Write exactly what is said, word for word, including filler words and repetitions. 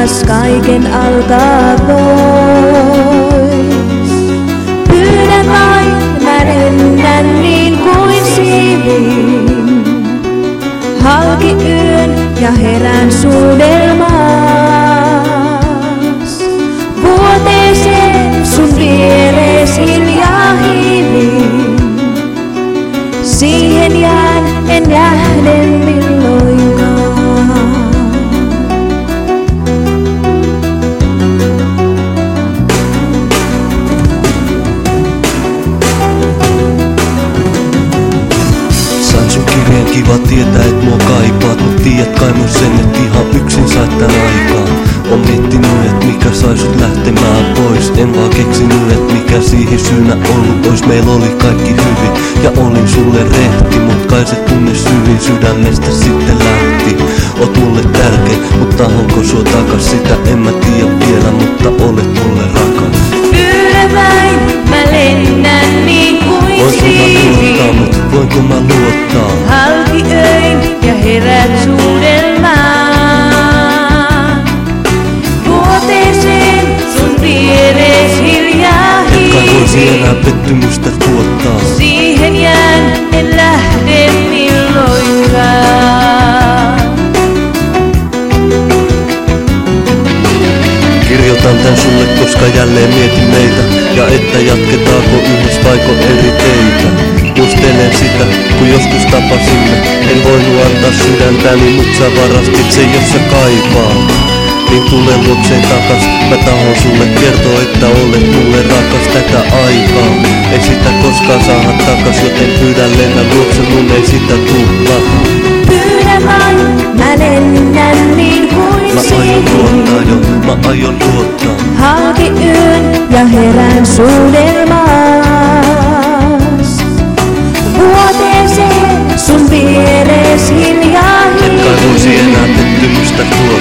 taas kaiken alta pois. Pyydän vain, mä lennän niin kuin siivin. Halki yön ja herään suudelmaas. Vuoteeseen sun vierees hiljaa hiivin. Siihen jään, en lähde milloinkaan. Sain sun kirjeen, kiva tietää et mua kaipaat. Mut tiedät kai mun sen, et ihan yksin sait tän aikaan. On miettinyt et mikä sai sut lähtemään pois. En vaan keksinyt et mikä siihen syynä ollut ois. Meil oli kaikki hyvin ja olin sulle rehti. Mut kai se tunne syvin sydämestä sitten lähti. Oot mulle tärkeä, mut tahonko sua takas sitä en mä tiedä vielä. Mutta olet mulle rakas. Pyydän vain, mä lennän niin kuin Voinko mä siivin. luottaa, mut voinko mä luottaa? Halki öin ja herät suudelmaan. Vuoteeseen sun vierees hiljaa Et kai voisi hiivin. enää pettymystä tuottaa. Siihen jään, en lähde milloinkaan. Kirjoitan tän sulle, koska jälleen mietin meitä. Ja että jatketaanko yhdessä vaiko eri teitä. Muistelen sitä, kun joskus tapasimme. En voinut antaa sydäntäni, mut sä varastit sen, jos sä kaipaat. Niin tule luokseen takas, mä tahon sulle kertoa, että olet mulle rakas tätä aikaa. Ei sitä koskaan saada takas, joten pyydän lennä luokse, mun ei sitä tuu takaa. Pyydän vain, mä lennän niin kuin Mä aion luottaa siivin. jo, mä aion luottaa. Halki yön ja herään suudelmaas. Vuoteeseen sun vierees hiljaa Et kai voisi hiivin. enää pettymystä tuottaa.